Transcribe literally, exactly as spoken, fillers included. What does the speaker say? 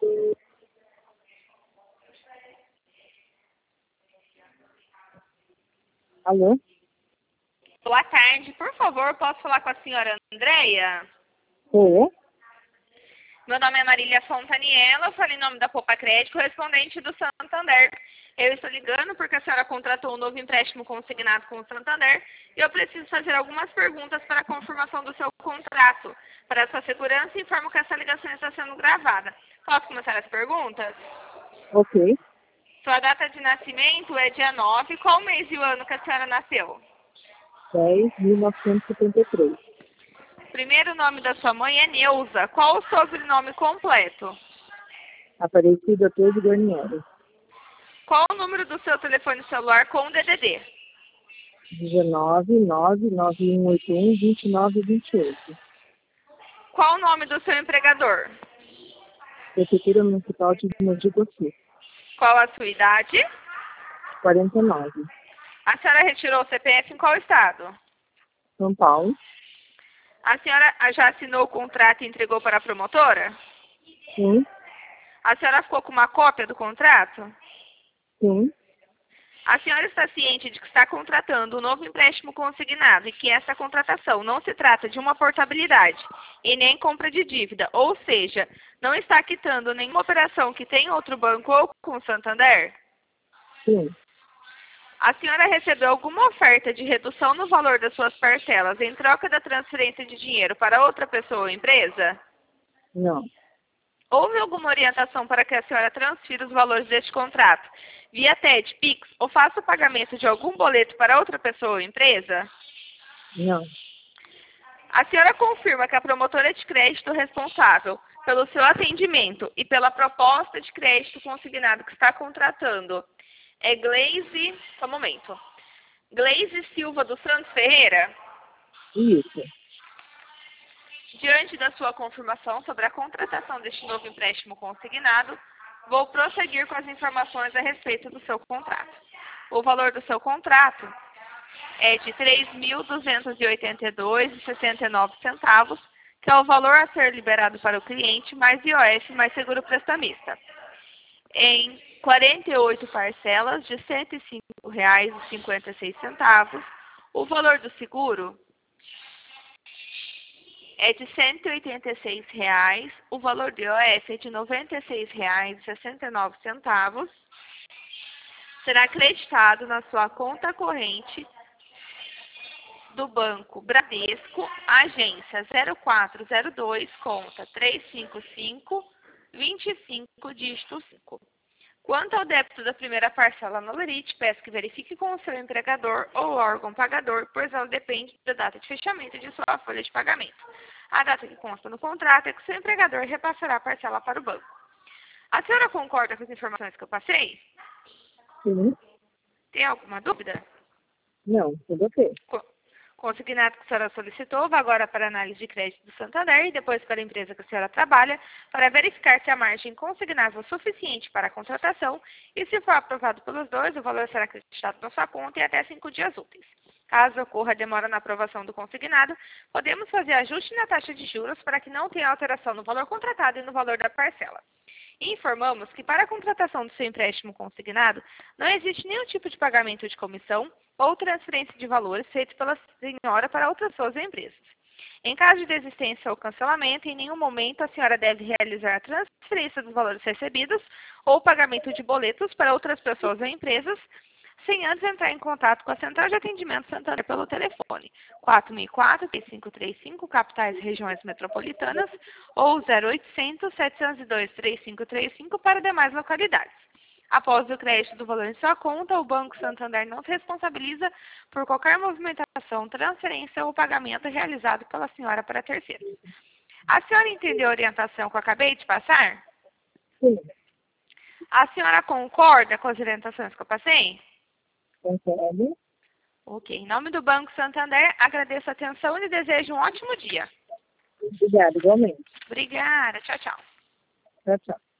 Alô? Boa tarde, por favor, posso falar com a senhora Andréia? Oi? Meu nome é Marília Fontaniela, eu falo em nome da Poupa Crédito, correspondente do Santander. Eu estou ligando porque a senhora contratou um novo empréstimo consignado com o Santander e eu preciso fazer algumas perguntas para a confirmação do seu contrato. Para a sua segurança, informo que essa ligação está sendo gravada. Posso começar as perguntas? Ok. Sua data de nascimento é dia nove. Qual mês e o ano que a senhora nasceu? dez mil novecentos e setenta e três. Primeiro nome da sua mãe é Neuza. Qual o sobrenome completo? Aparecida Torres Guarnieri. Qual o número do seu telefone celular com o D D D? dezenove, nove, nove um oito um, vinte e nove vinte e oito. Qual o nome do seu empregador? Prefeitura Municipal de Mogi Guaçu. Qual a sua idade? quarenta e nove. A senhora retirou o C P F em qual estado? São Paulo. A senhora já assinou o contrato e entregou para a promotora? Sim. A senhora ficou com uma cópia do contrato? Sim. A senhora está ciente de que está contratando um novo empréstimo consignado e que essa contratação não se trata de uma portabilidade e nem compra de dívida, ou seja, não está quitando nenhuma operação que tem outro banco ou com o Santander? Sim. A senhora recebeu alguma oferta de redução no valor das suas parcelas em troca da transferência de dinheiro para outra pessoa ou empresa? Não. Houve alguma orientação para que a senhora transfira os valores deste contrato via T E D, Pix ou faça o pagamento de algum boleto para outra pessoa ou empresa? Não. A senhora confirma que a promotora de crédito responsável pelo seu atendimento e pela proposta de crédito consignado que está contratando é Gleise... Só um momento. Gleise Silva dos Santos Ferreira? Isso. Diante da sua confirmação sobre a contratação deste novo empréstimo consignado, vou prosseguir com as informações a respeito do seu contrato. O valor do seu contrato é de três mil duzentos e oitenta e dois reais e sessenta e nove centavos, que é o valor a ser liberado para o cliente, mais I O F, mais seguro prestamista, em quarenta e oito parcelas de cento e cinco reais e cinquenta e seis centavos. O valor do seguro é de cento e oitenta e seis reais, o valor do I O F é de noventa e seis reais e sessenta e nove centavos. Será acreditado na sua conta corrente do Banco Bradesco, agência zero quatro zero dois, conta trezentos e cinquenta e cinco, vinte e cinco, dígito cinco. Quanto ao débito da primeira parcela no Lerite, peço que verifique com o seu empregador ou órgão pagador, pois ela depende da data de fechamento de sua folha de pagamento. A data que consta no contrato é que o seu empregador repassará a parcela para o banco. A senhora concorda com as informações que eu passei? Sim. Tem alguma dúvida? Não. Tudo ok. Co- Consignado que a senhora solicitou, vai agora para a análise de crédito do Santander e depois para a empresa que a senhora trabalha, para verificar se a margem consignável é suficiente para a contratação e, se for aprovado pelos dois, o valor será acreditado na sua conta em até cinco dias úteis. Caso ocorra demora na aprovação do consignado, podemos fazer ajuste na taxa de juros para que não tenha alteração no valor contratado e no valor da parcela. E informamos que para a contratação do seu empréstimo consignado, não existe nenhum tipo de pagamento de comissão ou transferência de valores feito pela senhora para outras pessoas ou empresas. Em caso de desistência ou cancelamento, em nenhum momento a senhora deve realizar a transferência dos valores recebidos ou pagamento de boletos para outras pessoas ou empresas, sem antes entrar em contato com a Central de Atendimento Santander pelo telefone quatro mil e quatro, três cinco três cinco, capitais e regiões metropolitanas, ou zero oitocentos, setecentos e dois, três cinco três cinco para demais localidades. Após o crédito do valor em sua conta, o Banco Santander não se responsabiliza por qualquer movimentação, transferência ou pagamento realizado pela senhora para terceiros. A senhora entendeu a orientação que eu acabei de passar? Sim. A senhora concorda com as orientações que eu passei? Concordo. Ok. Em nome do Banco Santander, agradeço a atenção e lhe desejo um ótimo dia. Obrigada, igualmente. Obrigada. Tchau, tchau. Tchau, tchau.